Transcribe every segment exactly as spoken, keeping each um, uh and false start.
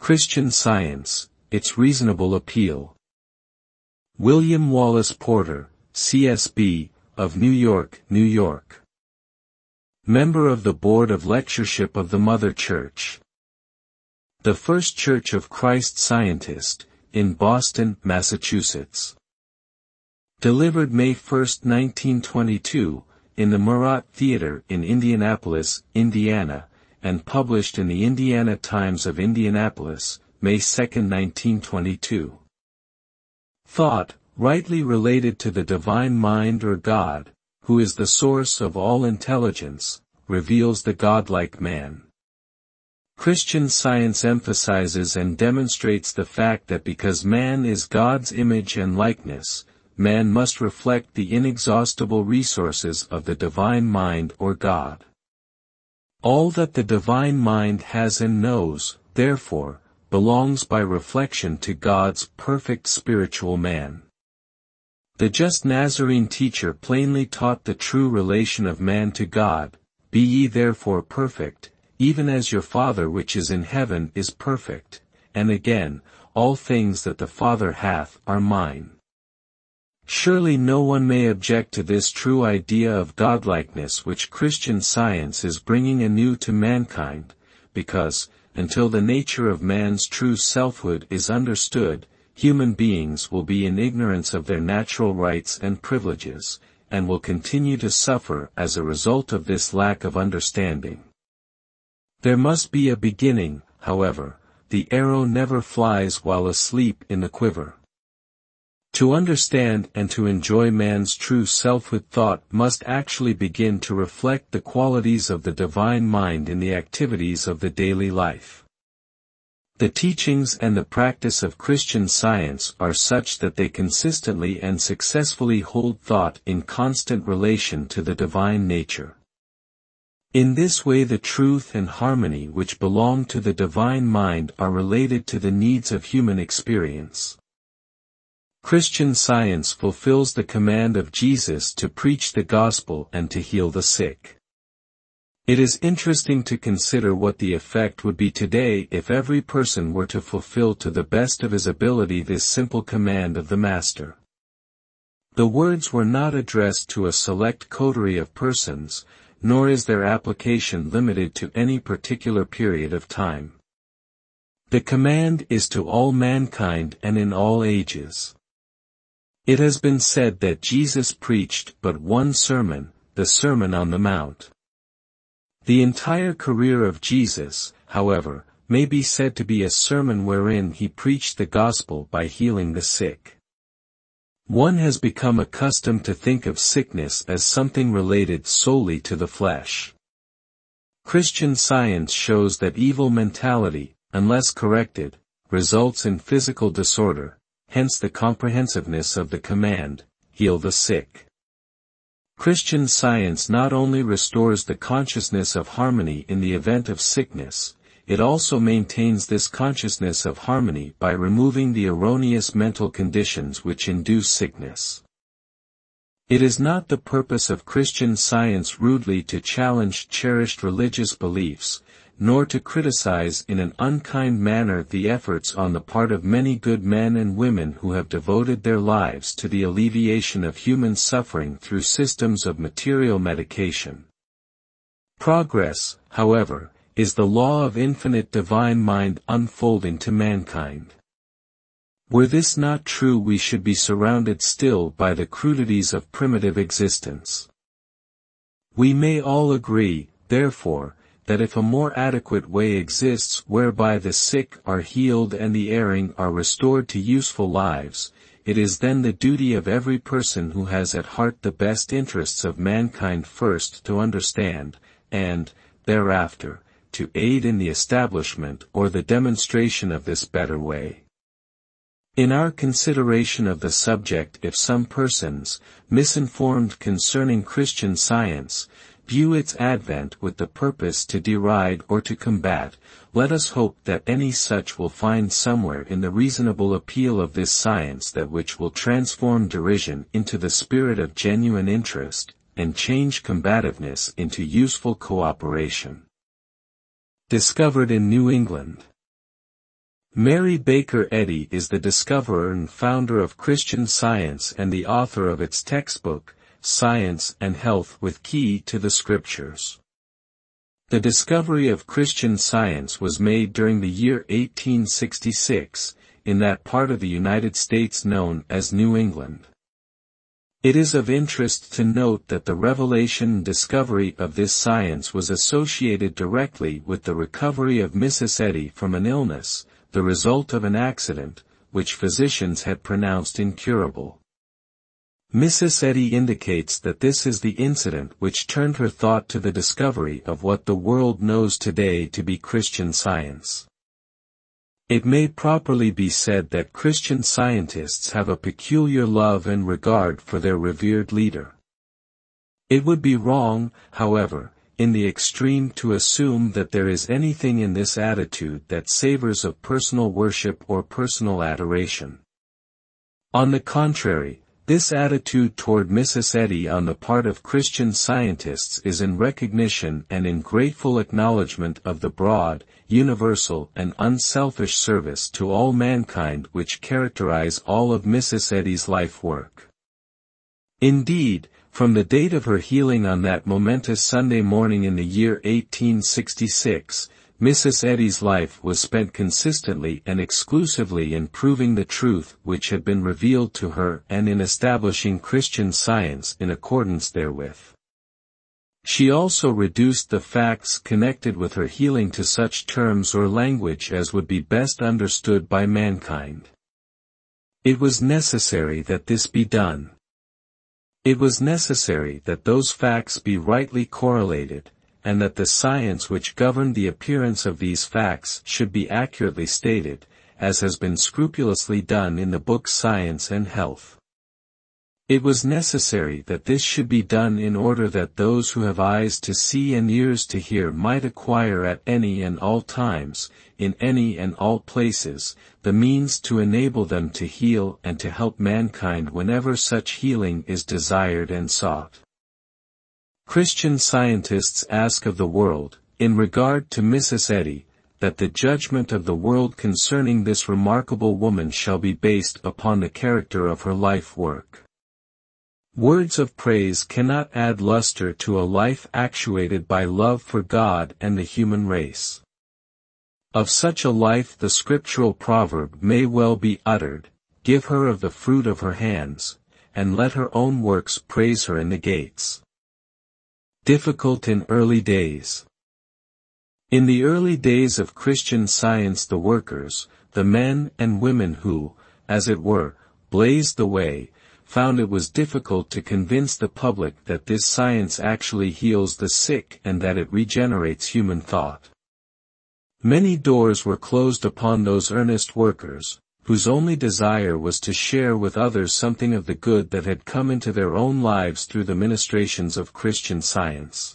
Christian Science, Its Reasonable Appeal. William Wallace Porter, C S B, of New York, New York. Member of the Board of Lectureship of the Mother Church. The First Church of Christ Scientist, in Boston, Massachusetts. Delivered May first, nineteen twenty-two, in the Murat Theater in Indianapolis, Indiana, and published in the Indiana Times of Indianapolis, May second, nineteen twenty-two. Thought, rightly related to the divine mind or God, who is the source of all intelligence, reveals the godlike man. Christian Science emphasizes and demonstrates the fact that because man is God's image and likeness, man must reflect the inexhaustible resources of the divine mind or God. All that the divine mind has and knows, therefore, belongs by reflection to God's perfect spiritual man. The just Nazarene teacher plainly taught the true relation of man to God. Be ye therefore perfect, even as your Father which is in heaven is perfect, and again, all things that the Father hath are mine. Surely no one may object to this true idea of godlikeness which Christian Science is bringing anew to mankind, because, until the nature of man's true selfhood is understood, human beings will be in ignorance of their natural rights and privileges, and will continue to suffer as a result of this lack of understanding. There must be a beginning, however. The arrow never flies while asleep in the quiver. To understand and to enjoy man's true selfhood, thought must actually begin to reflect the qualities of the divine mind in the activities of the daily life. The teachings and the practice of Christian Science are such that they consistently and successfully hold thought in constant relation to the divine nature. In this way the truth and harmony which belong to the divine mind are related to the needs of human experience. Christian Science fulfills the command of Jesus to preach the gospel and to heal the sick. It is interesting to consider what the effect would be today if every person were to fulfill to the best of his ability this simple command of the Master. The words were not addressed to a select coterie of persons, nor is their application limited to any particular period of time. The command is to all mankind and in all ages. It has been said that Jesus preached but one sermon, the Sermon on the Mount. The entire career of Jesus, however, may be said to be a sermon wherein he preached the gospel by healing the sick. One has become accustomed to think of sickness as something related solely to the flesh. Christian Science shows that evil mentality, unless corrected, results in physical disorder. Hence the comprehensiveness of the command, heal the sick. Christian Science not only restores the consciousness of harmony in the event of sickness, it also maintains this consciousness of harmony by removing the erroneous mental conditions which induce sickness. It is not the purpose of Christian Science rudely to challenge cherished religious beliefs, nor to criticize in an unkind manner the efforts on the part of many good men and women who have devoted their lives to the alleviation of human suffering through systems of material medication. Progress, however, is the law of infinite divine mind unfolding to mankind. Were this not true, we should be surrounded still by the crudities of primitive existence. We may all agree, therefore, that if a more adequate way exists whereby the sick are healed and the erring are restored to useful lives, it is then the duty of every person who has at heart the best interests of mankind first to understand, and, thereafter, to aid in the establishment or the demonstration of this better way. In our consideration of the subject, if some persons, misinformed concerning Christian Science, view its advent with the purpose to deride or to combat, let us hope that any such will find somewhere in the reasonable appeal of this science that which will transform derision into the spirit of genuine interest, and change combativeness into useful cooperation. Discovered in New England. Mary Baker Eddy is the discoverer and founder of Christian Science and the author of its textbook, Science and Health with Key to the Scriptures. The discovery of Christian Science was made during the year eighteen sixty-six, in that part of the United States known as New England. It is of interest to note that the revelation and discovery of this science was associated directly with the recovery of Missus Eddy from an illness, the result of an accident, which physicians had pronounced incurable. Missus Eddy indicates that this is the incident which turned her thought to the discovery of what the world knows today to be Christian Science. It may properly be said that Christian Scientists have a peculiar love and regard for their revered leader. It would be wrong, however, in the extreme to assume that there is anything in this attitude that savors of personal worship or personal adoration. On the contrary, this attitude toward Missus Eddy on the part of Christian Scientists is in recognition and in grateful acknowledgement of the broad, universal and unselfish service to all mankind which characterize all of Missus Eddy's life work. Indeed, from the date of her healing on that momentous Sunday morning in the year eighteen sixty-six, Missus Eddy's life was spent consistently and exclusively in proving the truth which had been revealed to her and in establishing Christian Science in accordance therewith. She also reduced the facts connected with her healing to such terms or language as would be best understood by mankind. It was necessary that this be done. It was necessary that those facts be rightly correlated, and that the science which governed the appearance of these facts should be accurately stated, as has been scrupulously done in the book Science and Health. It was necessary that this should be done in order that those who have eyes to see and ears to hear might acquire at any and all times, in any and all places, the means to enable them to heal and to help mankind whenever such healing is desired and sought. Christian Scientists ask of the world, in regard to Missus Eddy, that the judgment of the world concerning this remarkable woman shall be based upon the character of her life work. Words of praise cannot add luster to a life actuated by love for God and the human race. Of such a life the scriptural proverb may well be uttered, "Give her of the fruit of her hands, and let her own works praise her in the gates." Difficult in early days. In the early days of Christian Science the workers, the men and women who, as it were, blazed the way, found it was difficult to convince the public that this science actually heals the sick and that it regenerates human thought. Many doors were closed upon those earnest workers, whose only desire was to share with others something of the good that had come into their own lives through the ministrations of Christian Science.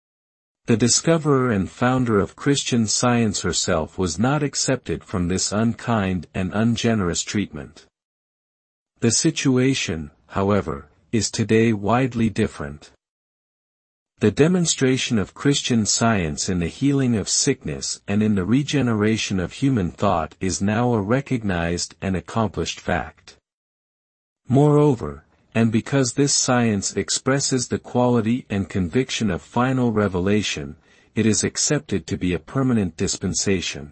The discoverer and founder of Christian Science herself was not accepted from this unkind and ungenerous treatment. The situation, however, is today widely different. The demonstration of Christian Science in the healing of sickness and in the regeneration of human thought is now a recognized and accomplished fact. Moreover, and because this science expresses the quality and conviction of final revelation, it is accepted to be a permanent dispensation.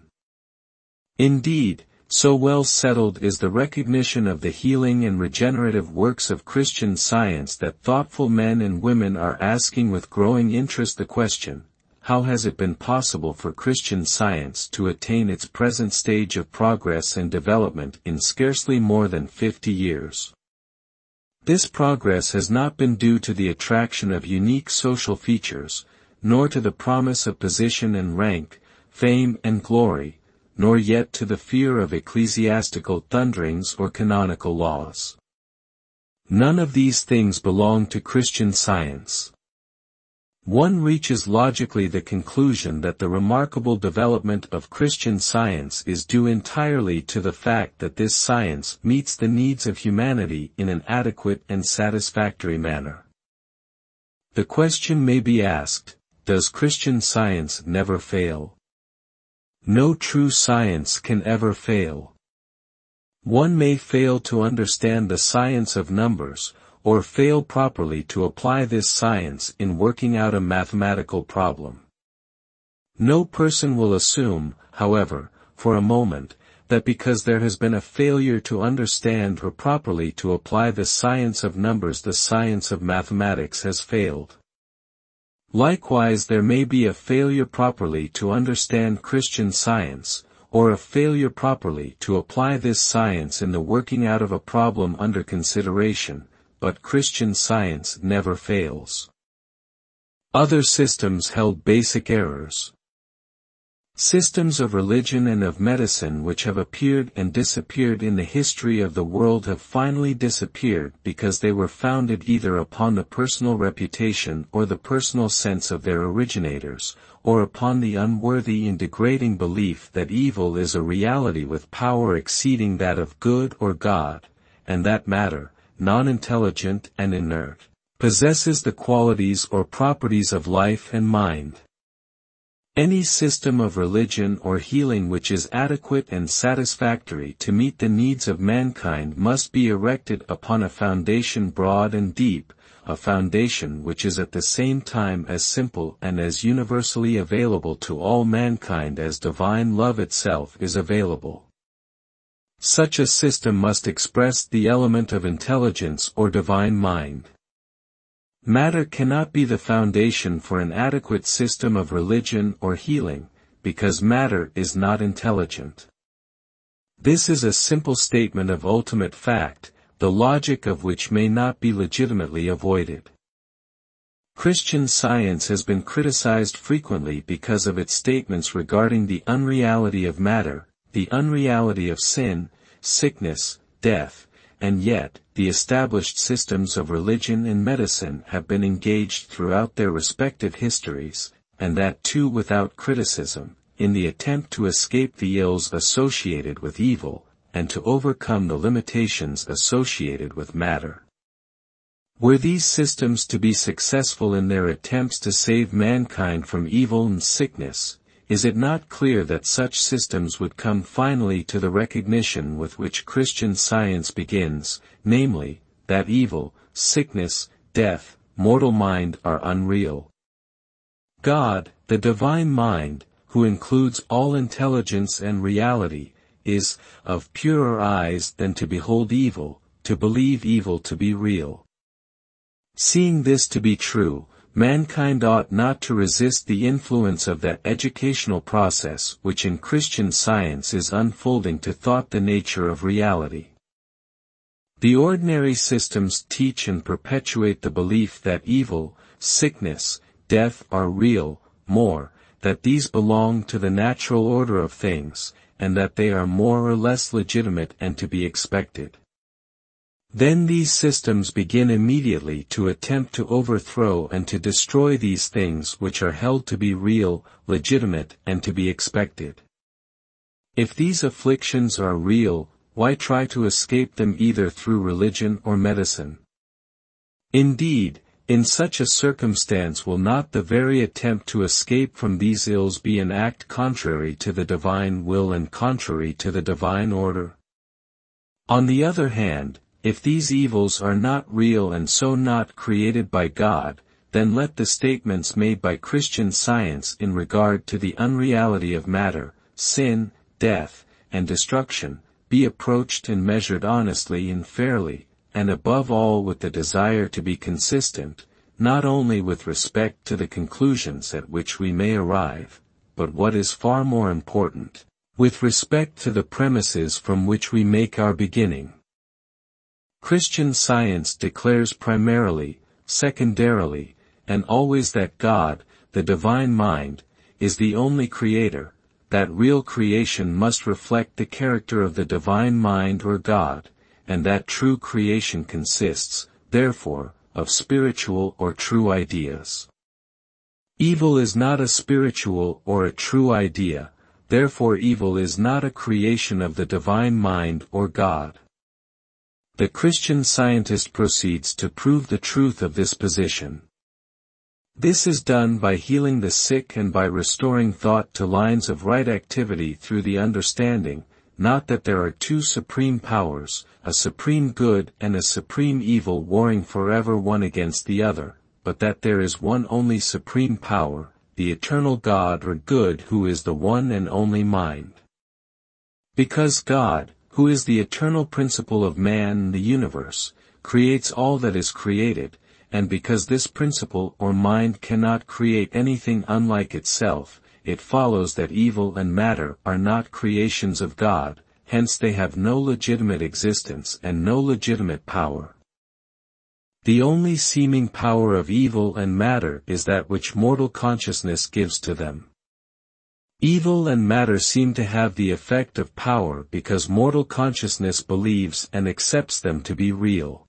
Indeed, so well settled is the recognition of the healing and regenerative works of Christian Science that thoughtful men and women are asking with growing interest the question, how has it been possible for Christian Science to attain its present stage of progress and development in scarcely more than fifty years? This progress has not been due to the attraction of unique social features, nor to the promise of position and rank, fame and glory, nor yet to the fear of ecclesiastical thunderings or canonical laws. None of these things belong to Christian Science. One reaches logically the conclusion that the remarkable development of Christian Science is due entirely to the fact that this science meets the needs of humanity in an adequate and satisfactory manner. The question may be asked, does Christian Science never fail? No true science can ever fail. One may fail to understand the science of numbers, or fail properly to apply this science in working out a mathematical problem. No person will assume, however, for a moment, that because there has been a failure to understand or properly to apply the science of numbers, the science of mathematics has failed. Likewise, there may be a failure properly to understand Christian Science, or a failure properly to apply this science in the working out of a problem under consideration, but Christian Science never fails. Other systems held basic errors. Systems of religion and of medicine which have appeared and disappeared in the history of the world have finally disappeared because they were founded either upon the personal reputation or the personal sense of their originators, or upon the unworthy and degrading belief that evil is a reality with power exceeding that of good or God, and that matter, non-intelligent and inert, possesses the qualities or properties of life and mind. Any system of religion or healing which is adequate and satisfactory to meet the needs of mankind must be erected upon a foundation broad and deep, a foundation which is at the same time as simple and as universally available to all mankind as divine love itself is available. Such a system must express the element of intelligence or divine mind. Matter cannot be the foundation for an adequate system of religion or healing, because matter is not intelligent. This is a simple statement of ultimate fact, the logic of which may not be legitimately avoided. Christian Science has been criticized frequently because of its statements regarding the unreality of matter, the unreality of sin, sickness, death, and yet, the established systems of religion and medicine have been engaged throughout their respective histories, and that too without criticism, in the attempt to escape the ills associated with evil, and to overcome the limitations associated with matter. Were these systems to be successful in their attempts to save mankind from evil and sickness, is it not clear that such systems would come finally to the recognition with which Christian Science begins, namely, that evil, sickness, death, mortal mind are unreal? God, the divine mind, who includes all intelligence and reality, is of purer eyes than to behold evil, to believe evil to be real. Seeing this to be true, mankind ought not to resist the influence of that educational process which in Christian Science is unfolding to thought the nature of reality. The ordinary systems teach and perpetuate the belief that evil, sickness, death are real, more, that these belong to the natural order of things, and that they are more or less legitimate and to be expected. Then these systems begin immediately to attempt to overthrow and to destroy these things which are held to be real, legitimate, and to be expected. If these afflictions are real, why try to escape them either through religion or medicine? Indeed, in such a circumstance will not the very attempt to escape from these ills be an act contrary to the divine will and contrary to the divine order? On the other hand, if these evils are not real and so not created by God, then let the statements made by Christian Science in regard to the unreality of matter, sin, death, and destruction, be approached and measured honestly and fairly, and above all with the desire to be consistent, not only with respect to the conclusions at which we may arrive, but what is far more important, with respect to the premises from which we make our beginning. Christian Science declares primarily, secondarily, and always that God, the divine mind, is the only creator, that real creation must reflect the character of the divine mind or God, and that true creation consists, therefore, of spiritual or true ideas. Evil is not a spiritual or a true idea, therefore evil is not a creation of the divine mind or God. The Christian Scientist proceeds to prove the truth of this position. This is done by healing the sick and by restoring thought to lines of right activity through the understanding, not that there are two supreme powers, a supreme good and a supreme evil warring forever one against the other, but that there is one only supreme power, the eternal God or good who is the one and only mind. Because God, who is the eternal principle of man and the universe, creates all that is created, and because this principle or mind cannot create anything unlike itself, it follows that evil and matter are not creations of God, hence they have no legitimate existence and no legitimate power. The only seeming power of evil and matter is that which mortal consciousness gives to them. Evil and matter seem to have the effect of power because mortal consciousness believes and accepts them to be real.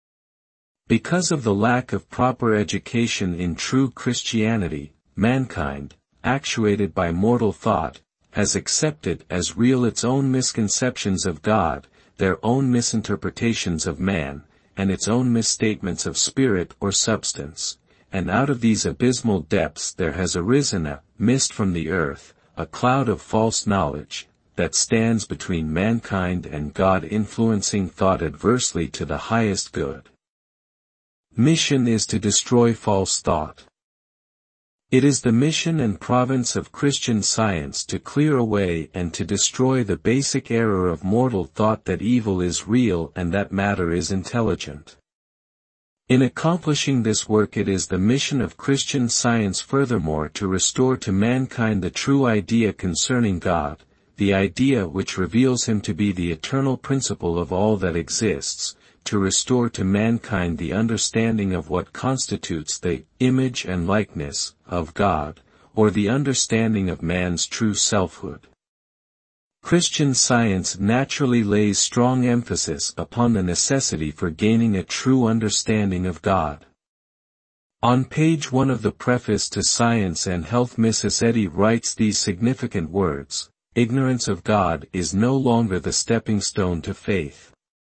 Because of the lack of proper education in true Christianity, mankind, actuated by mortal thought, has accepted as real its own misconceptions of God, their own misinterpretations of man, and its own misstatements of spirit or substance, and out of these abysmal depths there has arisen a mist from the earth, a cloud of false knowledge, that stands between mankind and God, influencing thought adversely to the highest good. Mission is to destroy false thought. It is the mission and province of Christian Science to clear away and to destroy the basic error of mortal thought that evil is real and that matter is intelligent. In accomplishing this work, it is the mission of Christian Science furthermore to restore to mankind the true idea concerning God, the idea which reveals him to be the eternal principle of all that exists, to restore to mankind the understanding of what constitutes the image and likeness of God, or the understanding of man's true selfhood. Christian Science naturally lays strong emphasis upon the necessity for gaining a true understanding of God. On page one of the preface to Science and Health, Missus Eddy writes these significant words: "Ignorance of God is no longer the stepping stone to faith.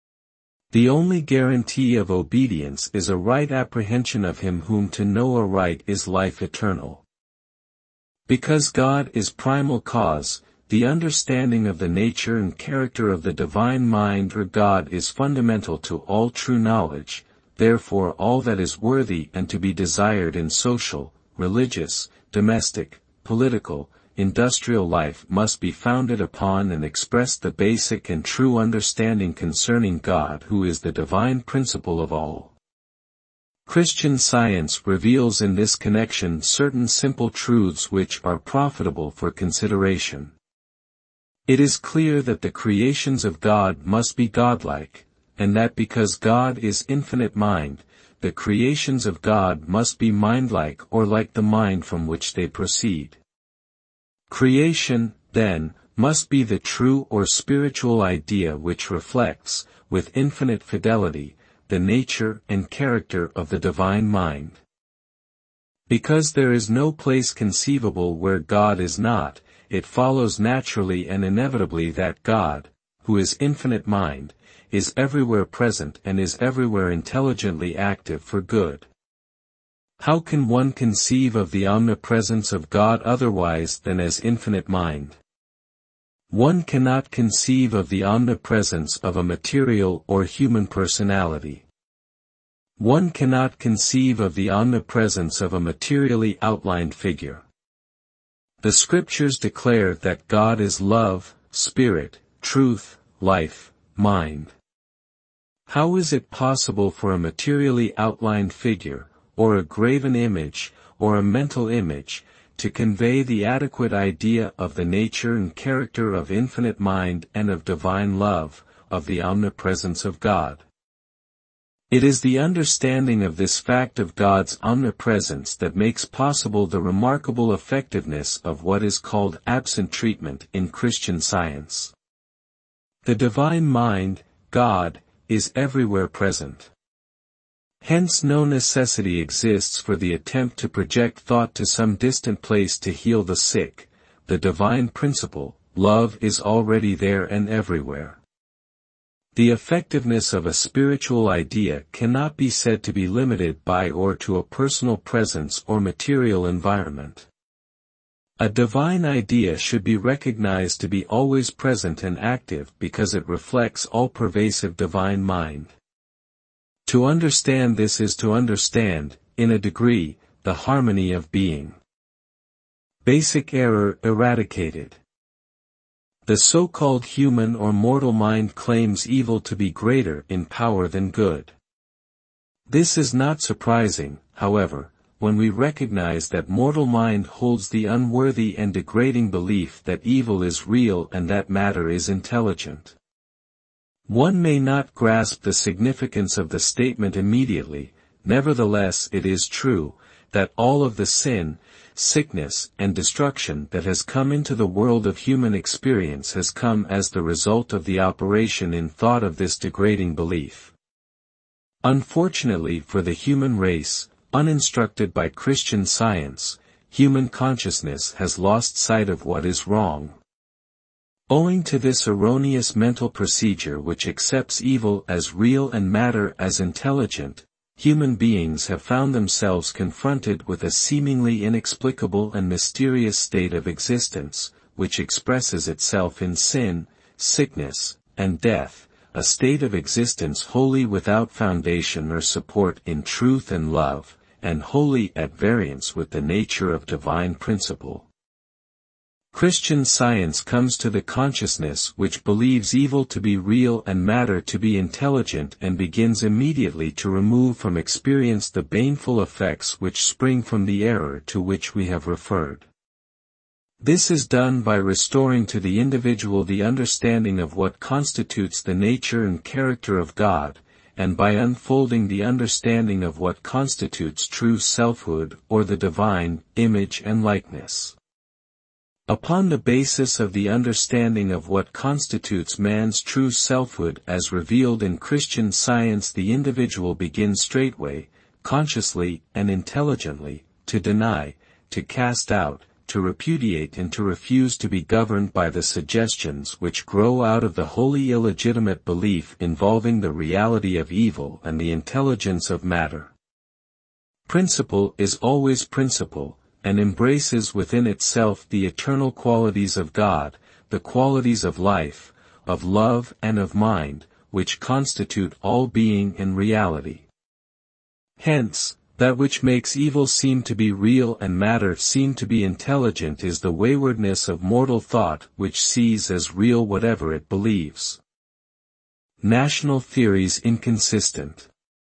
The only guarantee of obedience is a right apprehension of him whom to know aright is life eternal. Because God is primal cause, the understanding of the nature and character of the divine mind or God is fundamental to all true knowledge, therefore all that is worthy and to be desired in social, religious, domestic, political, industrial life must be founded upon and express the basic and true understanding concerning God who is the divine principle of all." Christian Science reveals in this connection certain simple truths which are profitable for consideration. It is clear that the creations of God must be godlike, and that because God is infinite mind, the creations of God must be mindlike or like the mind from which they proceed. Creation, then, must be the true or spiritual idea which reflects, with infinite fidelity, the nature and character of the divine mind. Because there is no place conceivable where God is not, it follows naturally and inevitably that God, who is infinite mind, is everywhere present and is everywhere intelligently active for good. How can one conceive of the omnipresence of God otherwise than as infinite mind? One cannot conceive of the omnipresence of a material or human personality. One cannot conceive of the omnipresence of a materially outlined figure. The Scriptures declare that God is love, spirit, truth, life, mind. How is it possible for a materially outlined figure, or a graven image, or a mental image, to convey the adequate idea of the nature and character of infinite mind and of divine love, of the omnipresence of God? It is the understanding of this fact of God's omnipresence that makes possible the remarkable effectiveness of what is called absent treatment in Christian Science. The divine mind, God, is everywhere present. Hence no necessity exists for the attempt to project thought to some distant place to heal the sick. The divine principle, love, is already there and everywhere. The effectiveness of a spiritual idea cannot be said to be limited by or to a personal presence or material environment. A divine idea should be recognized to be always present and active because it reflects all-pervasive divine mind. To understand this is to understand, in a degree, the harmony of being. Basic error eradicated. The so-called human or mortal mind claims evil to be greater in power than good. This is not surprising, however, when we recognize that mortal mind holds the unworthy and degrading belief that evil is real and that matter is intelligent. One may not grasp the significance of the statement immediately, nevertheless it is true, that all of the sin, sickness, and destruction that has come into the world of human experience has come as the result of the operation in thought of this degrading belief. Unfortunately for the human race, uninstructed by Christian Science, human consciousness has lost sight of what is wrong. Owing to this erroneous mental procedure which accepts evil as real and matter as intelligent, human beings have found themselves confronted with a seemingly inexplicable and mysterious state of existence, which expresses itself in sin, sickness, and death, a state of existence wholly without foundation or support in truth and love, and wholly at variance with the nature of divine principle. Christian Science comes to the consciousness which believes evil to be real and matter to be intelligent and begins immediately to remove from experience the baneful effects which spring from the error to which we have referred. This is done by restoring to the individual the understanding of what constitutes the nature and character of God, and by unfolding the understanding of what constitutes true selfhood or the divine image and likeness. Upon the basis of the understanding of what constitutes man's true selfhood as revealed in Christian Science, the individual begins straightway, consciously and intelligently, to deny, to cast out, to repudiate and to refuse to be governed by the suggestions which grow out of the wholly illegitimate belief involving the reality of evil and the intelligence of matter. Principle is always principle, and embraces within itself the eternal qualities of God, the qualities of life, of love and of mind, which constitute all being and reality. Hence, that which makes evil seem to be real and matter seem to be intelligent is the waywardness of mortal thought which sees as real whatever it believes. National theories inconsistent.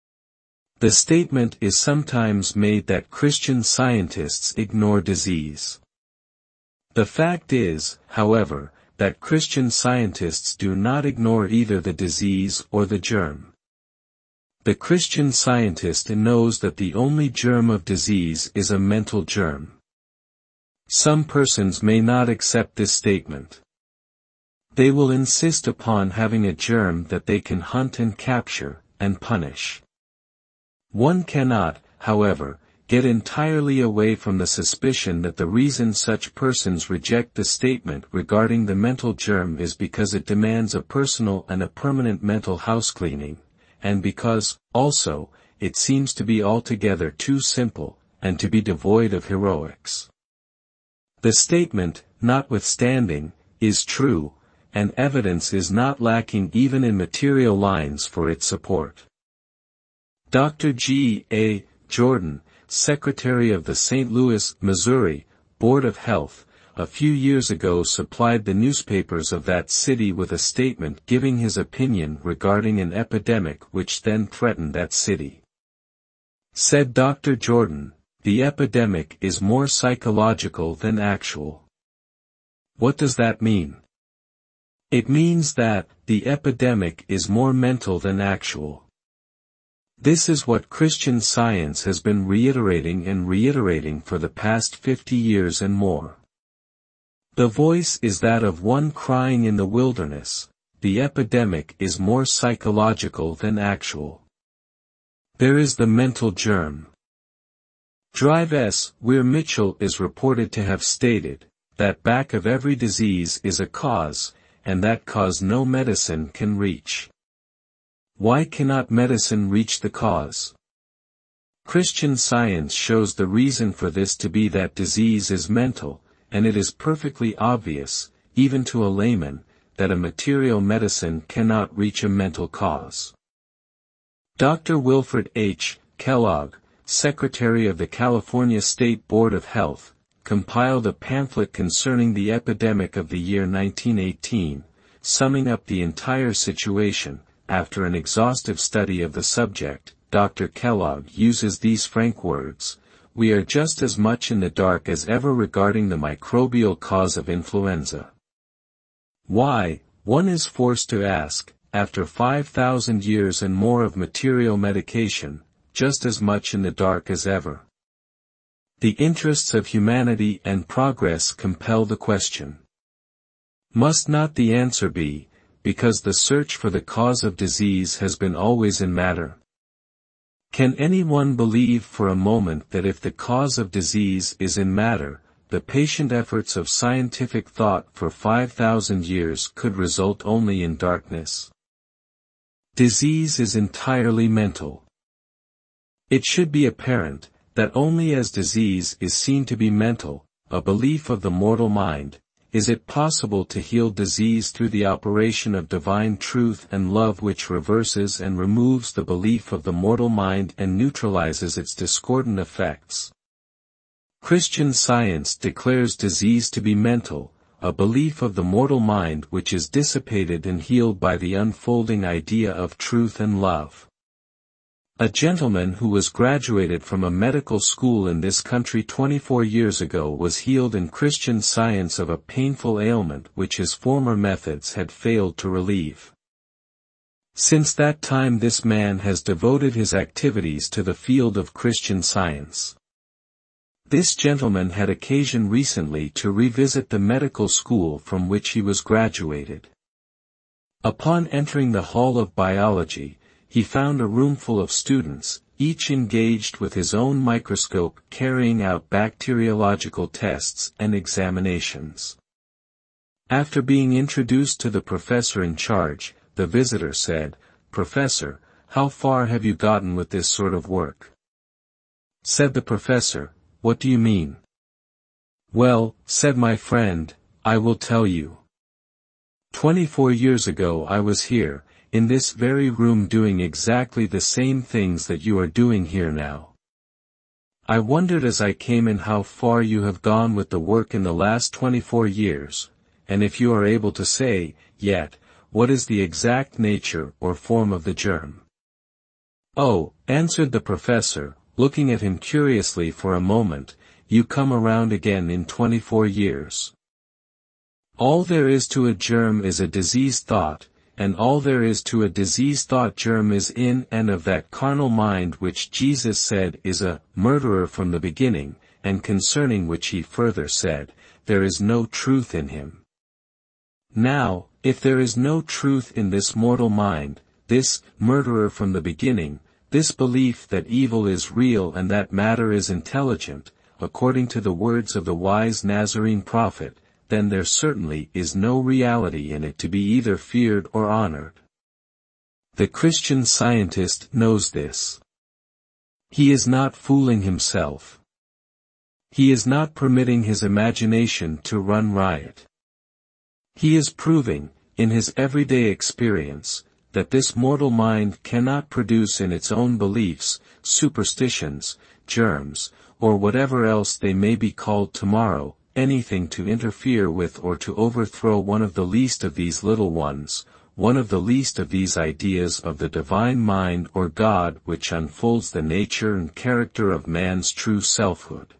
The statement is sometimes made that Christian scientists ignore disease. The fact is, however, that Christian scientists do not ignore either the disease or the germ. The Christian scientist knows that the only germ of disease is a mental germ. Some persons may not accept this statement. They will insist upon having a germ that they can hunt and capture, and punish. One cannot, however, get entirely away from the suspicion that the reason such persons reject the statement regarding the mental germ is because it demands a personal and a permanent mental housecleaning, and because, also, it seems to be altogether too simple, and to be devoid of heroics. The statement, notwithstanding, is true, and evidence is not lacking even in material lines for its support. Doctor G. A. Jordan, Secretary of the Saint Louis, Missouri, Board of Health, a few years ago supplied the newspapers of that city with a statement giving his opinion regarding an epidemic which then threatened that city. Said Doctor Jordan, "The epidemic is more psychological than actual." What does that mean? It means that, the epidemic is more mental than actual. This is what Christian Science has been reiterating and reiterating for the past fifty years and more. The voice is that of one crying in the wilderness, the epidemic is more psychological than actual. There is the mental germ. Drive S. Weir Mitchell is reported to have stated, that back of every disease is a cause, and that cause no medicine can reach. Why cannot medicine reach the cause? Christian Science shows the reason for this to be that disease is mental, and it is perfectly obvious, even to a layman, that a material medicine cannot reach a mental cause. Doctor Wilfred H. Kellogg, Secretary of the California State Board of Health, compiled a pamphlet concerning the epidemic of the year nineteen eighteen, summing up the entire situation. After an exhaustive study of the subject, Doctor Kellogg uses these frank words: "We are just as much in the dark as ever regarding the microbial cause of influenza." Why, one is forced to ask, after five thousand years and more of material medication, just as much in the dark as ever? The interests of humanity and progress compel the question. Must not the answer be, because the search for the cause of disease has been always in matter? Can anyone believe for a moment that if the cause of disease is in matter, the patient efforts of scientific thought for five thousand years could result only in darkness? Disease is entirely mental. It should be apparent, that only as disease is seen to be mental, a belief of the mortal mind, is it possible to heal disease through the operation of divine truth and love, which reverses and removes the belief of the mortal mind and neutralizes its discordant effects. Christian Science declares disease to be mental, a belief of the mortal mind which is dissipated and healed by the unfolding idea of truth and love. A gentleman who was graduated from a medical school in this country twenty-four years ago was healed in Christian Science of a painful ailment which his former methods had failed to relieve. Since that time this man has devoted his activities to the field of Christian Science. This gentleman had occasion recently to revisit the medical school from which he was graduated. Upon entering the Hall of Biology, he found a room full of students, each engaged with his own microscope carrying out bacteriological tests and examinations. After being introduced to the professor in charge, the visitor said, "Professor, how far have you gotten with this sort of work?" Said the professor, "What do you mean?" "Well," said my friend, "I will tell you. Twenty-four years ago I was here, in this very room, doing exactly the same things that you are doing here now. I wondered as I came in how far you have gone with the work in the last twenty-four years, and if you are able to say, yet, what is the exact nature or form of the germ." "Oh," answered the professor, looking at him curiously for a moment, "you come around again in twenty-four years. All there is to a germ is a diseased thought, and all there is to a diseased thought germ is in and of that carnal mind which Jesus said is a murderer from the beginning, and concerning which he further said, there is no truth in him. Now, if there is no truth in this mortal mind, this murderer from the beginning, this belief that evil is real and that matter is intelligent, according to the words of the wise Nazarene prophet, then there certainly is no reality in it to be either feared or honored. The Christian Scientist knows this. He is not fooling himself. He is not permitting his imagination to run riot. He is proving, in his everyday experience, that this mortal mind cannot produce in its own beliefs, superstitions, germs, or whatever else they may be called tomorrow, anything to interfere with or to overthrow one of the least of these little ones, one of the least of these ideas of the divine mind or God which unfolds the nature and character of man's true selfhood.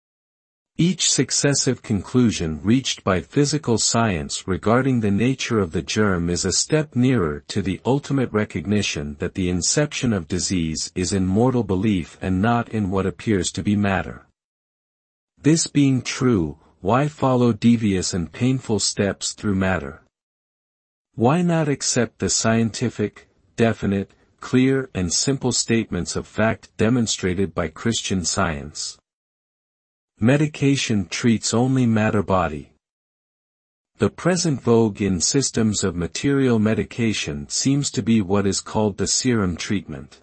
Each successive conclusion reached by physical science regarding the nature of the germ is a step nearer to the ultimate recognition that the inception of disease is in mortal belief and not in what appears to be matter. This being true, why follow devious and painful steps through matter? Why not accept the scientific, definite, clear and simple statements of fact demonstrated by Christian Science? Medication treats only matter-body. The present vogue in systems of material medication seems to be what is called the serum treatment.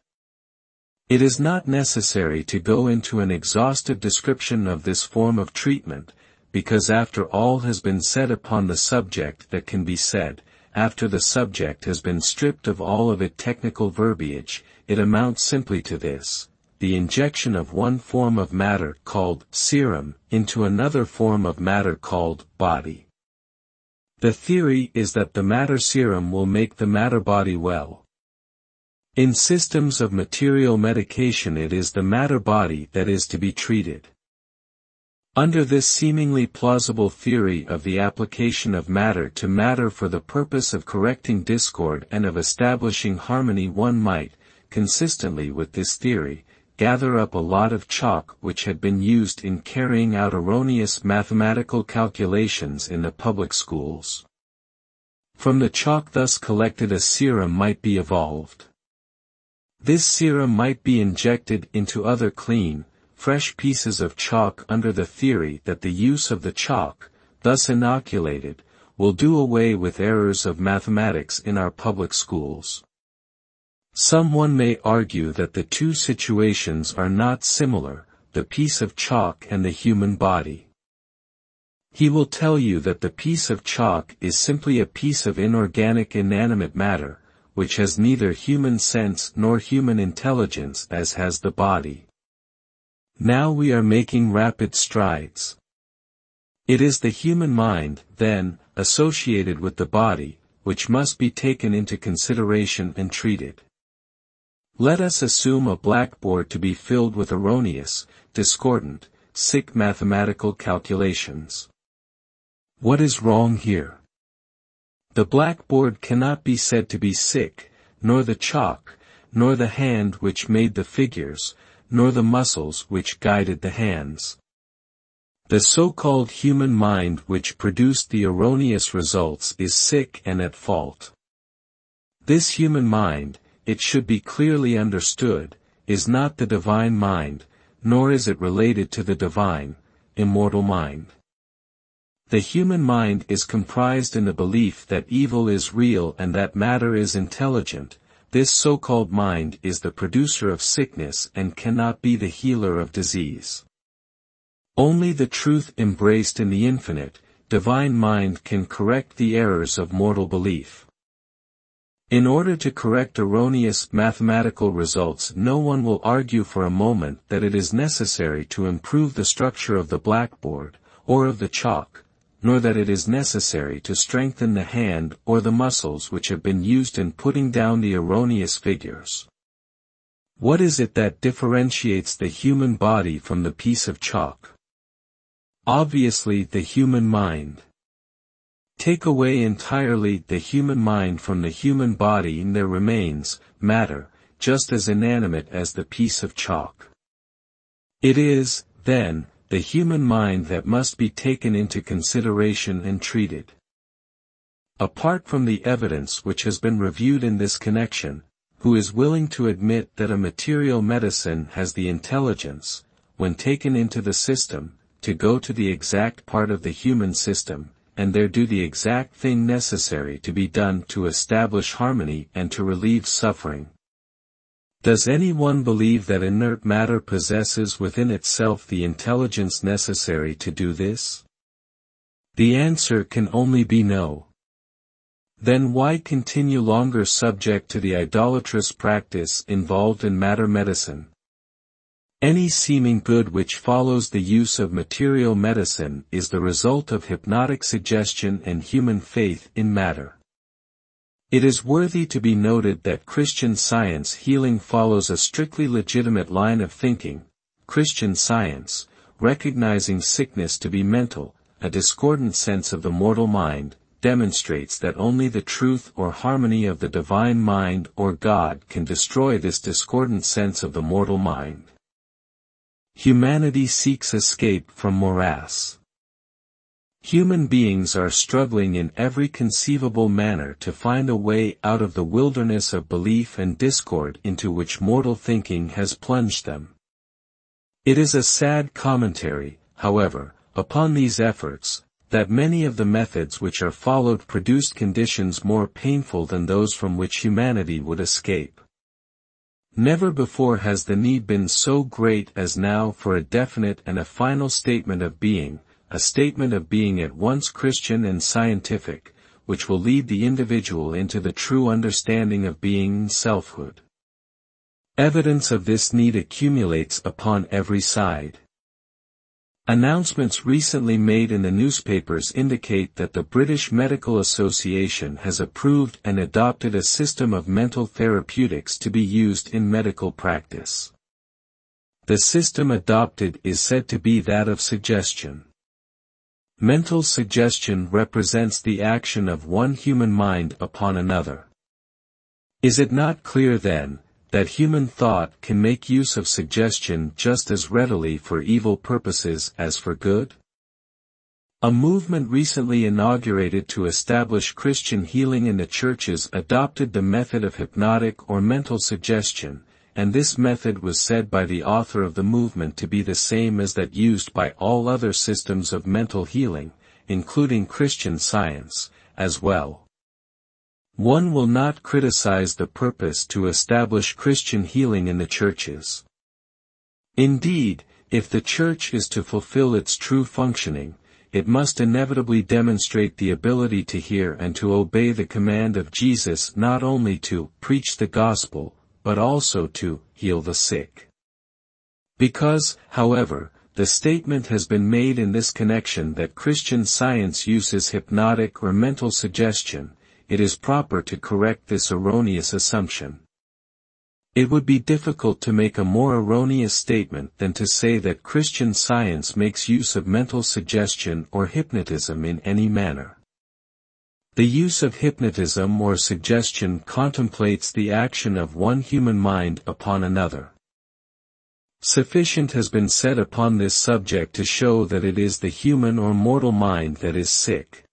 It is not necessary to go into an exhaustive description of this form of treatment, because after all has been said upon the subject that can be said, after the subject has been stripped of all of its technical verbiage, it amounts simply to this: the injection of one form of matter called serum into another form of matter called body. The theory is that the matter serum will make the matter body well. In systems of material medication, it is the matter body that is to be treated. Under this seemingly plausible theory of the application of matter to matter for the purpose of correcting discord and of establishing harmony, one might, consistently with this theory, gather up a lot of chalk which had been used in carrying out erroneous mathematical calculations in the public schools. From the chalk thus collected a serum might be evolved. This serum might be injected into other clean, fresh pieces of chalk under the theory that the use of the chalk, thus inoculated, will do away with errors of mathematics in our public schools. Someone may argue that the two situations are not similar, the piece of chalk and the human body. He will tell you that the piece of chalk is simply a piece of inorganic inanimate matter, which has neither human sense nor human intelligence as has the body. Now we are making rapid strides. It is the human mind, then, associated with the body, which must be taken into consideration and treated. Let us assume a blackboard to be filled with erroneous, discordant, sick mathematical calculations. What is wrong here? The blackboard cannot be said to be sick, nor the chalk, nor the hand which made the figures, nor the muscles which guided the hands. The so-called human mind which produced the erroneous results is sick and at fault. This human mind, it should be clearly understood, is not the divine mind, nor is it related to the divine, immortal mind. The human mind is comprised in the belief that evil is real and that matter is intelligent. This so-called mind is the producer of sickness and cannot be the healer of disease. Only the truth embraced in the infinite, divine mind can correct the errors of mortal belief. In order to correct erroneous mathematical results, no one will argue for a moment that it is necessary to improve the structure of the blackboard, or of the chalk, nor that it is necessary to strengthen the hand or the muscles which have been used in putting down the erroneous figures. What is it that differentiates the human body from the piece of chalk? Obviously the human mind. Take away entirely the human mind from the human body and there remains matter, just as inanimate as the piece of chalk. It is, then, the human mind that must be taken into consideration and treated. Apart from the evidence which has been reviewed in this connection, who is willing to admit that a material medicine has the intelligence, when taken into the system, to go to the exact part of the human system, and there do the exact thing necessary to be done to establish harmony and to relieve suffering? Does anyone believe that inert matter possesses within itself the intelligence necessary to do this? The answer can only be no. Then why continue longer subject to the idolatrous practice involved in matter medicine? Any seeming good which follows the use of material medicine is the result of hypnotic suggestion and human faith in matter. It is worthy to be noted that Christian Science healing follows a strictly legitimate line of thinking. Christian Science, recognizing sickness to be mental, a discordant sense of the mortal mind, demonstrates that only the truth or harmony of the divine mind or God can destroy this discordant sense of the mortal mind. Humanity seeks escape from morass. Human beings are struggling in every conceivable manner to find a way out of the wilderness of belief and discord into which mortal thinking has plunged them. It is a sad commentary, however, upon these efforts, that many of the methods which are followed produced conditions more painful than those from which humanity would escape. Never before has the need been so great as now for a definite and a final statement of being, a statement of being at once Christian and scientific, which will lead the individual into the true understanding of being and selfhood. Evidence of this need accumulates upon every side. Announcements recently made in the newspapers indicate that the British Medical Association has approved and adopted a system of mental therapeutics to be used in medical practice. The system adopted is said to be that of suggestion. Mental suggestion represents the action of one human mind upon another. Is it not clear then, that human thought can make use of suggestion just as readily for evil purposes as for good? A movement recently inaugurated to establish Christian healing in the churches adopted the method of hypnotic or mental suggestion, and this method was said by the author of the movement to be the same as that used by all other systems of mental healing, including Christian Science, as well. One will not criticize the purpose to establish Christian healing in the churches. Indeed, if the church is to fulfill its true functioning, it must inevitably demonstrate the ability to hear and to obey the command of Jesus not only to preach the gospel, but also to heal the sick. Because, however, the statement has been made in this connection that Christian Science uses hypnotic or mental suggestion, it is proper to correct this erroneous assumption. It would be difficult to make a more erroneous statement than to say that Christian Science makes use of mental suggestion or hypnotism in any manner. The use of hypnotism or suggestion contemplates the action of one human mind upon another. Sufficient has been said upon this subject to show that it is the human or mortal mind that is sick.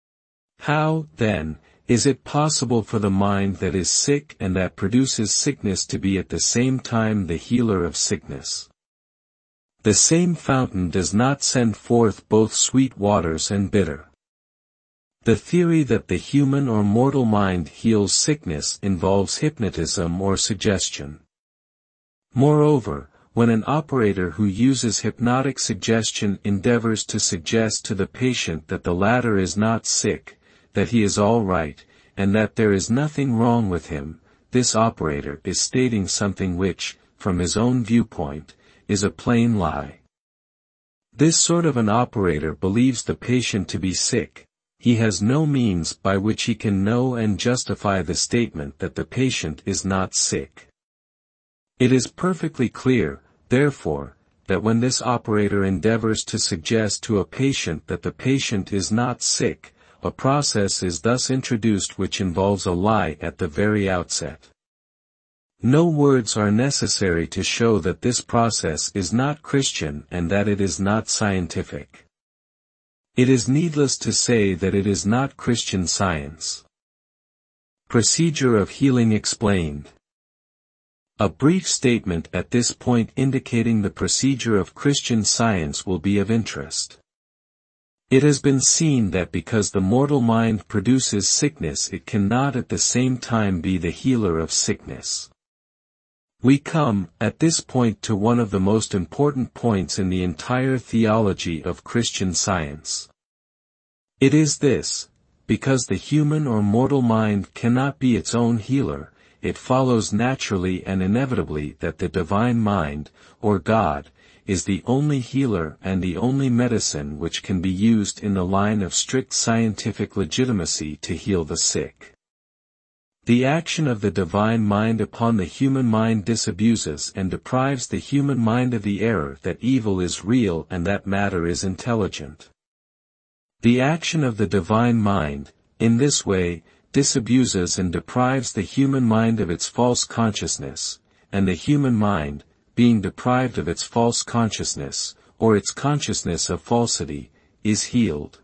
How, then, is it possible for the mind that is sick and that produces sickness to be at the same time the healer of sickness? The same fountain does not send forth both sweet waters and bitter. The theory that the human or mortal mind heals sickness involves hypnotism or suggestion. Moreover, when an operator who uses hypnotic suggestion endeavors to suggest to the patient that the latter is not sick, that he is all right, and that there is nothing wrong with him, this operator is stating something which, from his own viewpoint, is a plain lie. This sort of an operator believes the patient to be sick. He has no means by which he can know and justify the statement that the patient is not sick. It is perfectly clear, therefore, that when this operator endeavors to suggest to a patient that the patient is not sick, a process is thus introduced which involves a lie at the very outset. No words are necessary to show that this process is not Christian and that it is not scientific. It is needless to say that it is not Christian Science. Procedure of healing explained. A brief statement at this point indicating the procedure of Christian Science will be of interest. It has been seen that because the mortal mind produces sickness, it cannot at the same time be the healer of sickness. We come, at this point, to one of the most important points in the entire theology of Christian Science. It is this: because the human or mortal mind cannot be its own healer, it follows naturally and inevitably that the divine mind, or God, is the only healer and the only medicine which can be used in the line of strict scientific legitimacy to heal the sick. The action of the divine mind upon the human mind disabuses and deprives the human mind of the error that evil is real and that matter is intelligent. The action of the divine mind, in this way, disabuses and deprives the human mind of its false consciousness, and the human mind, being deprived of its false consciousness, or its consciousness of falsity, is healed.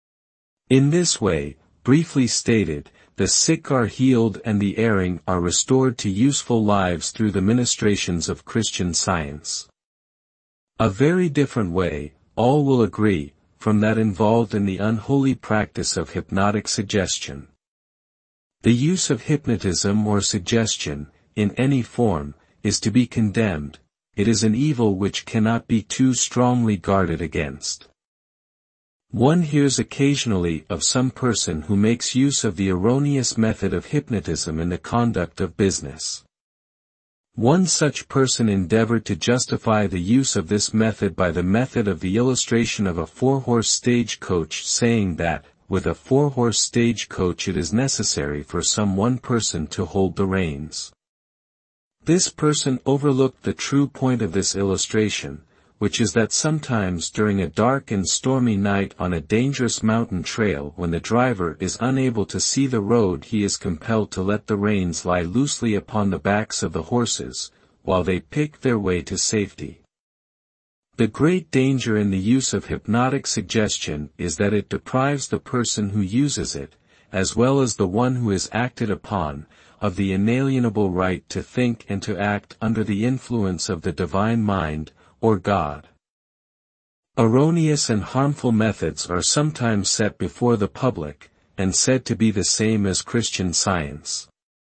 In this way, briefly stated, the sick are healed and the erring are restored to useful lives through the ministrations of Christian Science. A very different way, all will agree, from that involved in the unholy practice of hypnotic suggestion. The use of hypnotism or suggestion, in any form, is to be condemned. It is an evil which cannot be too strongly guarded against. One hears occasionally of some person who makes use of the erroneous method of hypnotism in the conduct of business. One such person endeavored to justify the use of this method by the method of the illustration of a four-horse stage-coach, saying that, with a four-horse stage-coach it is necessary for some one person to hold the reins. This person overlooked the true point of this illustration, which is that sometimes during a dark and stormy night on a dangerous mountain trail, when the driver is unable to see the road, he is compelled to let the reins lie loosely upon the backs of the horses, while they pick their way to safety. The great danger in the use of hypnotic suggestion is that it deprives the person who uses it, as well as the one who is acted upon, of the inalienable right to think and to act under the influence of the divine mind, or God. Erroneous and harmful methods are sometimes set before the public, and said to be the same as Christian Science.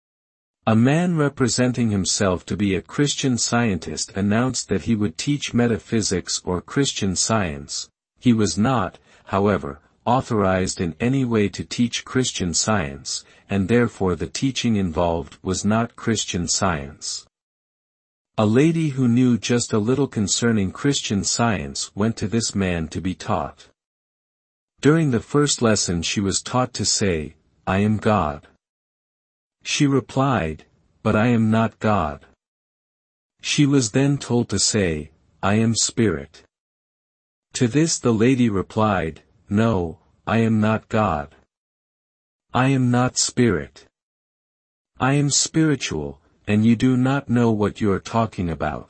A man representing himself to be a Christian Scientist announced that he would teach metaphysics or Christian Science. He was not, however, authorized in any way to teach Christian Science, and therefore the teaching involved was not Christian Science. A lady who knew just a little concerning Christian Science went to this man to be taught. During the first lesson she was taught to say, "I am God." She replied, "But I am not God." She was then told to say, "I am Spirit." To this the lady replied, "No, I am not God. I am not Spirit. I am spiritual, and you do not know what you are talking about."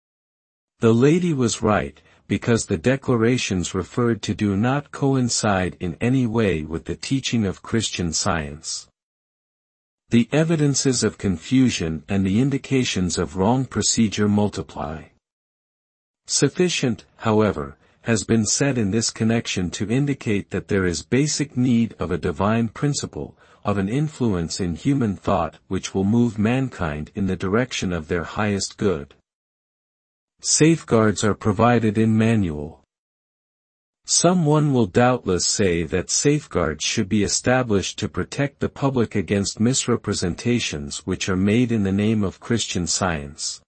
The lady was right, because the declarations referred to do not coincide in any way with the teaching of Christian Science. The evidences of confusion and the indications of wrong procedure multiply. Sufficient, however, has been said in this connection to indicate that there is basic need of a divine principle, of an influence in human thought which will move mankind in the direction of their highest good. Safeguards are provided in manual. Someone will doubtless say that safeguards should be established to protect the public against misrepresentations which are made in the name of Christian Science.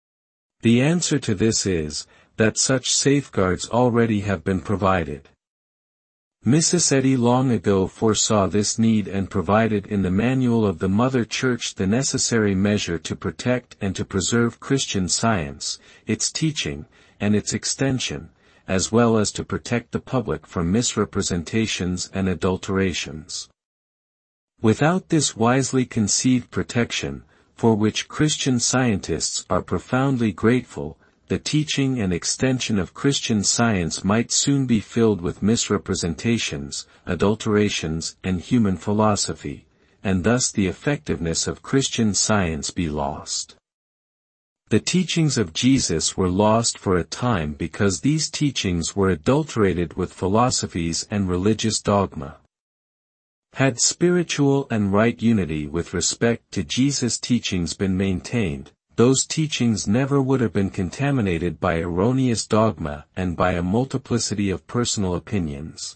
The answer to this is, that such safeguards already have been provided. Missus Eddy long ago foresaw this need and provided in the manual of the Mother Church the necessary measure to protect and to preserve Christian Science, its teaching, and its extension, as well as to protect the public from misrepresentations and adulterations. Without this wisely conceived protection, for which Christian Scientists are profoundly grateful, the teaching and extension of Christian Science might soon be filled with misrepresentations, adulterations, and human philosophy, and thus the effectiveness of Christian Science be lost. The teachings of Jesus were lost for a time because these teachings were adulterated with philosophies and religious dogma. Had spiritual and right unity with respect to Jesus' teachings been maintained, those teachings never would have been contaminated by erroneous dogma and by a multiplicity of personal opinions.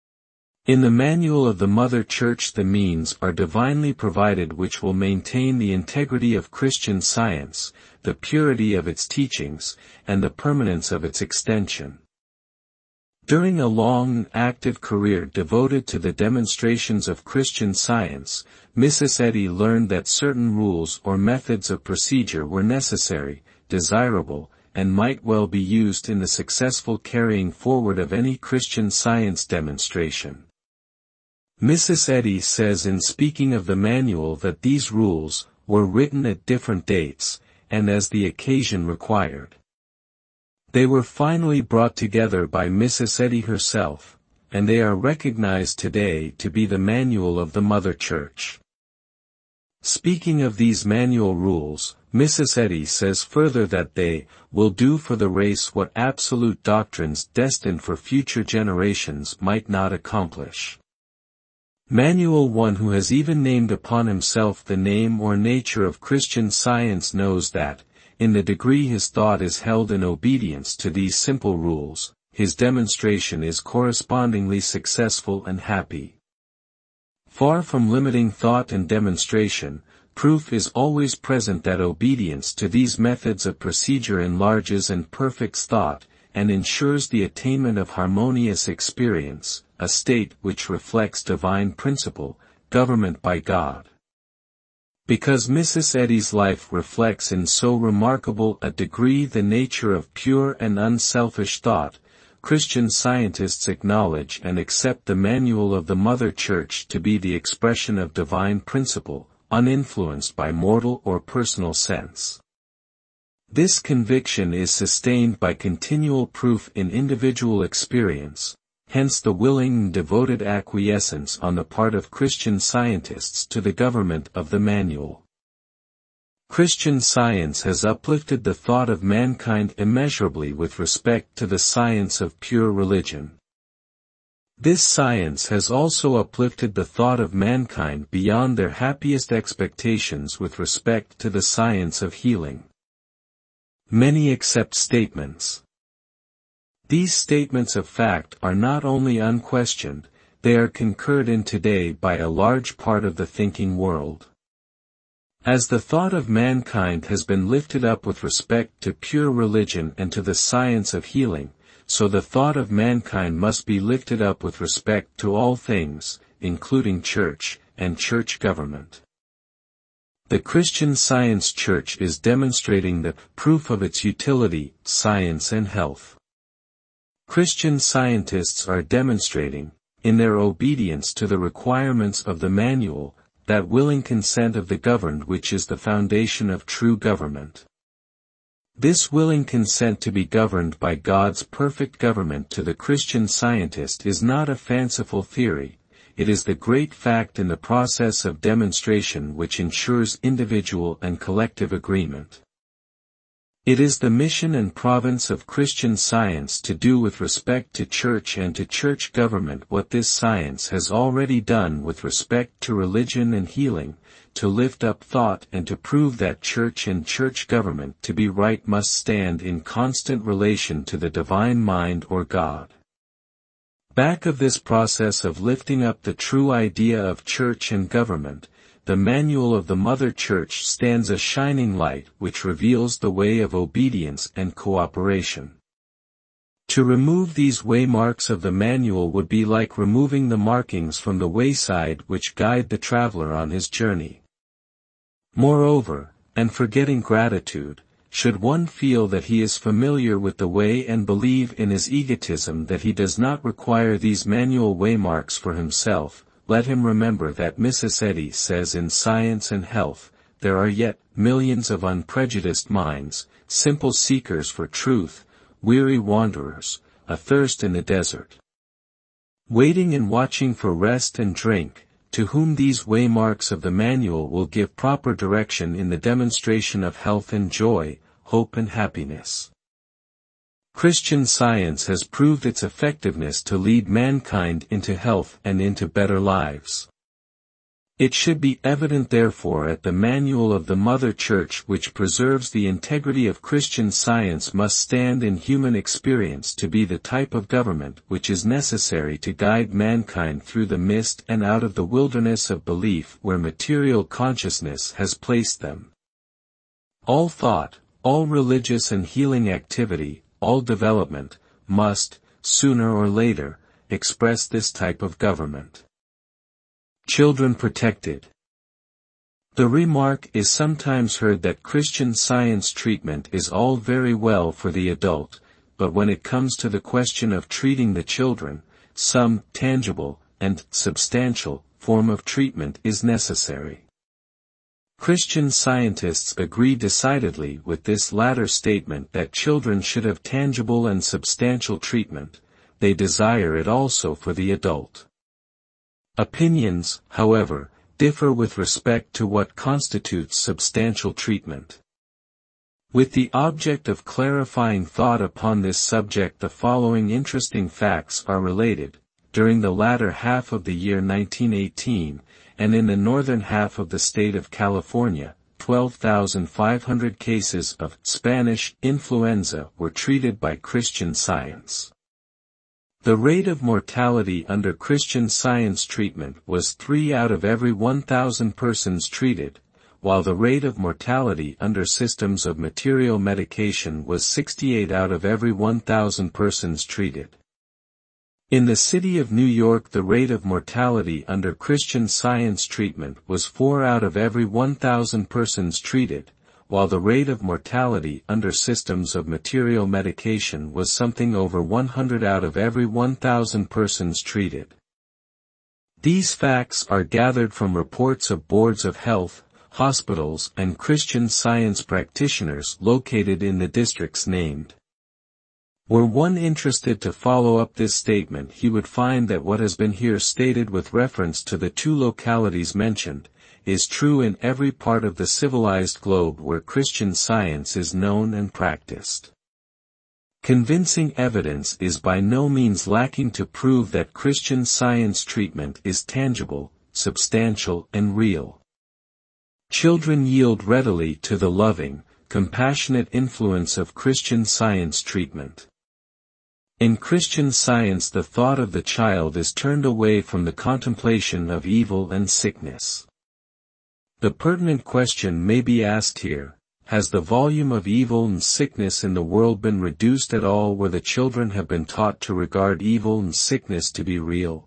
In the manual of the Mother Church the means are divinely provided which will maintain the integrity of Christian Science, the purity of its teachings, and the permanence of its extension. During a long and active career devoted to the demonstrations of Christian Science, Missus Eddy learned that certain rules or methods of procedure were necessary, desirable, and might well be used in the successful carrying forward of any Christian Science demonstration. Missus Eddy says in speaking of the manual that these rules were written at different dates, and as the occasion required. They were finally brought together by Missus Eddy herself, and they are recognized today to be the manual of the Mother Church. Speaking of these manual rules, Missus Eddy says further that they will do for the race what absolute doctrines destined for future generations might not accomplish. Manual one who has even named upon himself the name or nature of Christian Science knows that, in the degree his thought is held in obedience to these simple rules, his demonstration is correspondingly successful and happy. Far from limiting thought and demonstration, proof is always present that obedience to these methods of procedure enlarges and perfects thought, and ensures the attainment of harmonious experience, a state which reflects divine principle, government by God. Because Missus Eddy's life reflects in so remarkable a degree the nature of pure and unselfish thought, Christian Scientists acknowledge and accept the manual of the Mother Church to be the expression of divine principle, uninfluenced by mortal or personal sense. This conviction is sustained by continual proof in individual experience, hence the willing and devoted acquiescence on the part of Christian Scientists to the government of the manual. Christian Science has uplifted the thought of mankind immeasurably with respect to the science of pure religion. This science has also uplifted the thought of mankind beyond their happiest expectations with respect to the science of healing. Many accept statements. These statements of fact are not only unquestioned, they are concurred in today by a large part of the thinking world. As the thought of mankind has been lifted up with respect to pure religion and to the science of healing, so the thought of mankind must be lifted up with respect to all things, including church, and church government. The Christian Science Church is demonstrating the proof of its utility, science and health. Christian Scientists are demonstrating, in their obedience to the requirements of the manual, that willing consent of the governed which is the foundation of true government. This willing consent to be governed by God's perfect government to the Christian Scientist is not a fanciful theory, it is the great fact in the process of demonstration which ensures individual and collective agreement. It is the mission and province of Christian Science to do with respect to church and to church government what this science has already done with respect to religion and healing, to lift up thought and to prove that church and church government to be right must stand in constant relation to the divine mind or God. Back of this process of lifting up the true idea of church and government, the manual of the Mother Church stands a shining light which reveals the way of obedience and cooperation. To remove these waymarks of the manual would be like removing the markings from the wayside which guide the traveler on his journey. Moreover, and forgetting gratitude, should one feel that he is familiar with the way and believe in his egotism that he does not require these manual waymarks for himself, let him remember that Missus Eddy says in Science and Health, there are yet millions of unprejudiced minds, simple seekers for truth, weary wanderers, athirst in the desert, waiting and watching for rest and drink, to whom these waymarks of the manual will give proper direction in the demonstration of health and joy, hope and happiness. Christian Science has proved its effectiveness to lead mankind into health and into better lives. It should be evident therefore at the manual of the Mother Church which preserves the integrity of Christian Science must stand in human experience to be the type of government which is necessary to guide mankind through the mist and out of the wilderness of belief where material consciousness has placed them. All thought, all religious and healing activity, all development, must, sooner or later, express this type of government. Children protected. The remark is sometimes heard that Christian Science treatment is all very well for the adult, but when it comes to the question of treating the children, some tangible and substantial form of treatment is necessary. Christian Scientists agree decidedly with this latter statement that children should have tangible and substantial treatment, they desire it also for the adult. Opinions, however, differ with respect to what constitutes substantial treatment. With the object of clarifying thought upon this subject, the following interesting facts are related. During the latter half of the year nineteen eighteen, and in the northern half of the state of California, twelve thousand five hundred cases of Spanish influenza were treated by Christian Science. The rate of mortality under Christian Science treatment was three out of every one thousand persons treated, while the rate of mortality under systems of material medication was sixty-eight out of every one thousand persons treated. In the city of New York, the rate of mortality under Christian Science treatment was four out of every one thousand persons treated, while the rate of mortality under systems of material medication was something over one hundred out of every one thousand persons treated. These facts are gathered from reports of boards of health, hospitals, and Christian Science practitioners located in the districts named. Were one interested to follow up this statement, he would find that what has been here stated with reference to the two localities mentioned, is true in every part of the civilized globe where Christian Science is known and practiced. Convincing evidence is by no means lacking to prove that Christian Science treatment is tangible, substantial, and real. Children yield readily to the loving, compassionate influence of Christian Science treatment. In Christian Science, the thought of the child is turned away from the contemplation of evil and sickness. The pertinent question may be asked here: has the volume of evil and sickness in the world been reduced at all where the children have been taught to regard evil and sickness to be real?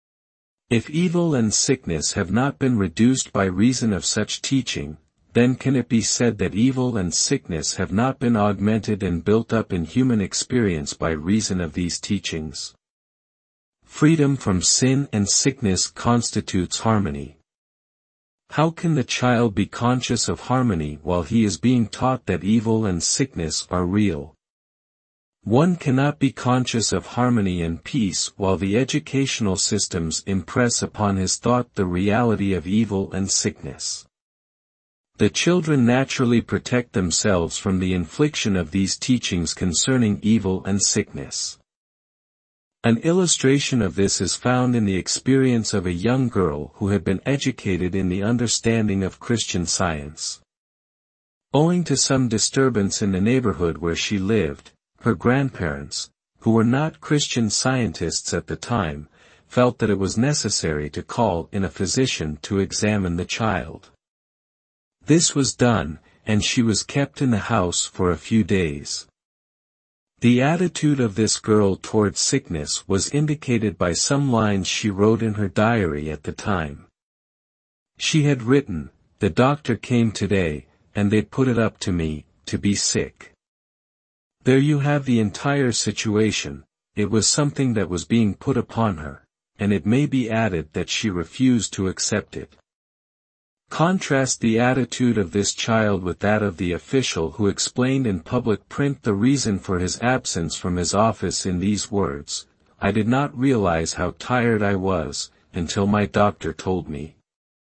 If evil and sickness have not been reduced by reason of such teaching, then can it be said that evil and sickness have not been augmented and built up in human experience by reason of these teachings? Freedom from sin and sickness constitutes harmony. How can the child be conscious of harmony while he is being taught that evil and sickness are real? One cannot be conscious of harmony and peace while the educational systems impress upon his thought the reality of evil and sickness. The children naturally protect themselves from the infliction of these teachings concerning evil and sickness. An illustration of this is found in the experience of a young girl who had been educated in the understanding of Christian Science. Owing to some disturbance in the neighborhood where she lived, her grandparents, who were not Christian Scientists at the time, felt that it was necessary to call in a physician to examine the child. This was done, and she was kept in the house for a few days. The attitude of this girl toward sickness was indicated by some lines she wrote in her diary at the time. She had written, "The doctor came today, and they put it up to me, to be sick." There you have the entire situation. It was something that was being put upon her, and it may be added that she refused to accept it. Contrast the attitude of this child with that of the official who explained in public print the reason for his absence from his office in these words: "I did not realize how tired I was, until my doctor told me.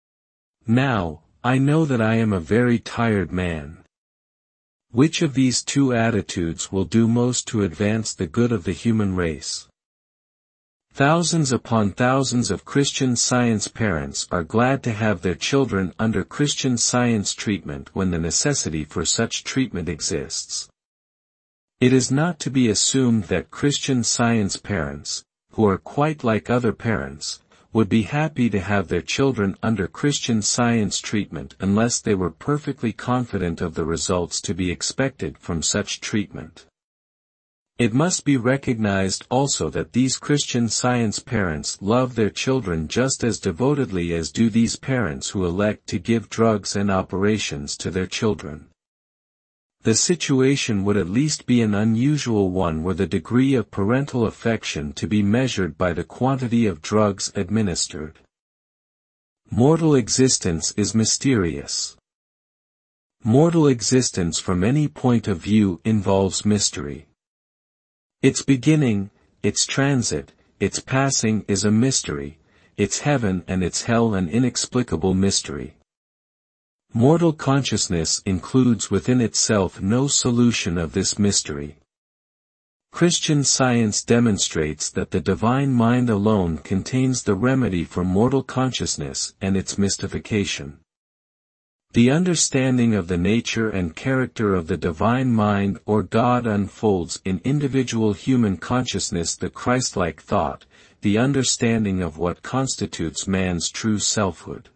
Now, I know that I am a very tired man." Which of these two attitudes will do most to advance the good of the human race? Thousands upon thousands of Christian Science parents are glad to have their children under Christian Science treatment when the necessity for such treatment exists. It is not to be assumed that Christian Science parents, who are quite like other parents, would be happy to have their children under Christian Science treatment unless they were perfectly confident of the results to be expected from such treatment. It must be recognized also that these Christian Science parents love their children just as devotedly as do these parents who elect to give drugs and operations to their children. The situation would at least be an unusual one were the degree of parental affection to be measured by the quantity of drugs administered. Mortal existence is mysterious. Mortal existence from any point of view involves mystery. Its beginning, its transit, its passing is a mystery, its heaven and its hell an inexplicable mystery. Mortal consciousness includes within itself no solution of this mystery. Christian Science demonstrates that the divine mind alone contains the remedy for mortal consciousness and its mystification. The understanding of the nature and character of the divine mind or God unfolds in individual human consciousness the Christ-like thought, the understanding of what constitutes man's true selfhood.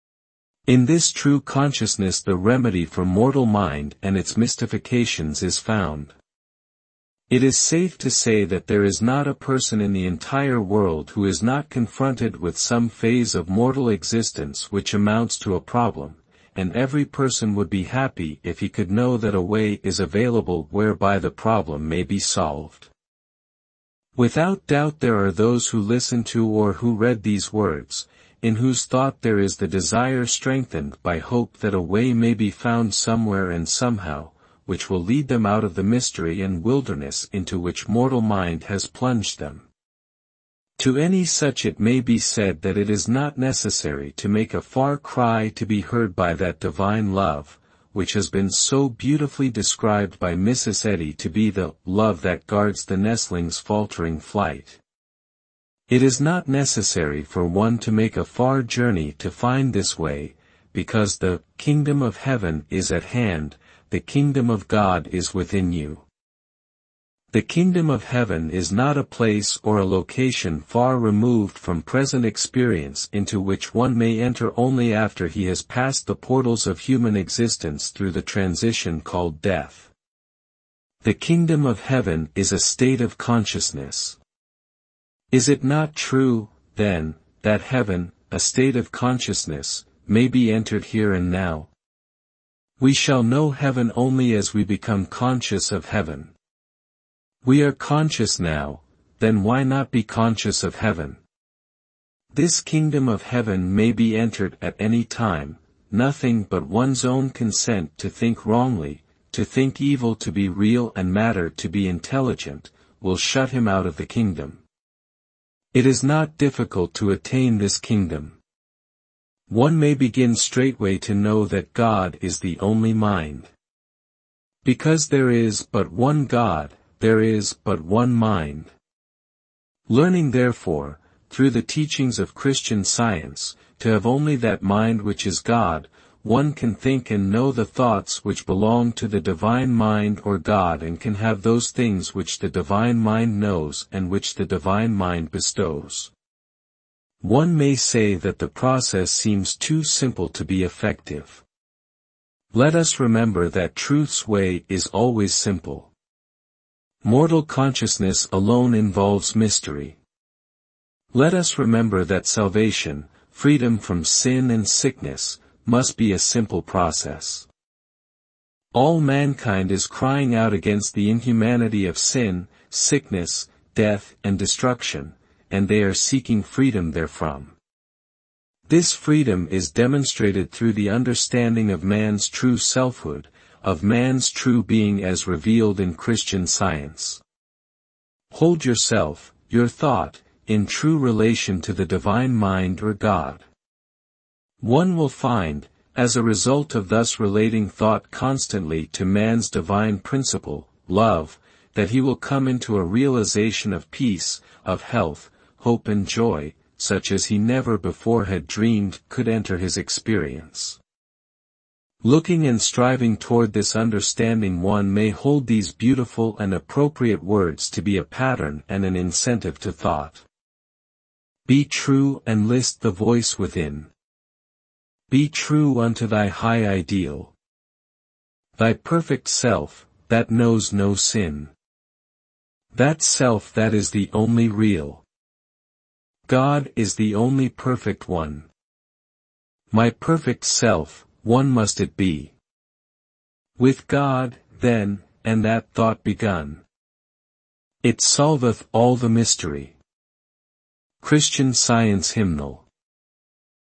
In this true consciousness the remedy for mortal mind and its mystifications is found. It is safe to say that there is not a person in the entire world who is not confronted with some phase of mortal existence which amounts to a problem, and every person would be happy if he could know that a way is available whereby the problem may be solved. Without doubt there are those who listen to or who read these words, in whose thought there is the desire strengthened by hope that a way may be found somewhere and somehow, which will lead them out of the mystery and wilderness into which mortal mind has plunged them. To any such it may be said that it is not necessary to make a far cry to be heard by that divine love, which has been so beautifully described by Missus Eddy to be the love that guards the nestling's faltering flight. It is not necessary for one to make a far journey to find this way, because the kingdom of heaven is at hand, the kingdom of God is within you. The kingdom of heaven is not a place or a location far removed from present experience into which one may enter only after he has passed the portals of human existence through the transition called death. The kingdom of heaven is a state of consciousness. Is it not true, then, that heaven, a state of consciousness, may be entered here and now? We shall know heaven only as we become conscious of heaven. We are conscious now, then why not be conscious of heaven? This kingdom of heaven may be entered at any time, nothing but one's own consent to think wrongly, to think evil to be real and matter to be intelligent, will shut him out of the kingdom. It is not difficult to attain this kingdom. One may begin straightway to know that God is the only mind. Because there is but one God, there is but one mind. Learning therefore, through the teachings of Christian Science, to have only that mind which is God, one can think and know the thoughts which belong to the divine mind or God and can have those things which the divine mind knows and which the divine mind bestows. One may say that the process seems too simple to be effective. Let us remember that truth's way is always simple. Mortal consciousness alone involves mystery. Let us remember that salvation, freedom from sin and sickness, must be a simple process. All mankind is crying out against the inhumanity of sin, sickness, death, and destruction, and they are seeking freedom therefrom. This freedom is demonstrated through the understanding of man's true selfhood, of man's true being as revealed in Christian Science. Hold yourself, your thought, in true relation to the divine mind or God. One will find, as a result of thus relating thought constantly to man's divine principle, love, that he will come into a realization of peace, of health, hope and joy, such as he never before had dreamed could enter his experience. Looking and striving toward this understanding one may hold these beautiful and appropriate words to be a pattern and an incentive to thought. Be true and list the voice within. Be true unto thy high ideal. Thy perfect self, that knows no sin. That self that is the only real. God is the only perfect one. My perfect self, one must it be. With God, then, and that thought begun. It solveth all the mystery. Christian Science Hymnal.